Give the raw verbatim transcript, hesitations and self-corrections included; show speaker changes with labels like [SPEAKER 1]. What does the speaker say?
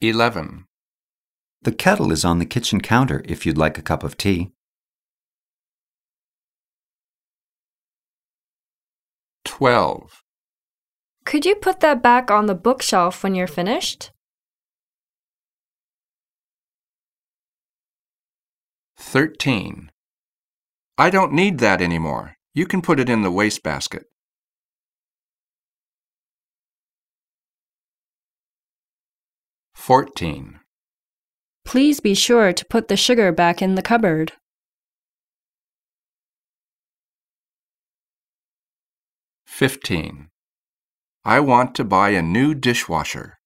[SPEAKER 1] Eleven.
[SPEAKER 2] The kettle is on the kitchen counter if you'd like a cup of tea.
[SPEAKER 1] Twelve.
[SPEAKER 3] Could you put that back on the bookshelf when you're finished?
[SPEAKER 1] Thirteen. I don't need that anymore. You can put it in the wastebasket. Fourteen.
[SPEAKER 3] Please be sure to put the sugar back in the cupboard.
[SPEAKER 1] Fifteen. I want to buy a new dishwasher.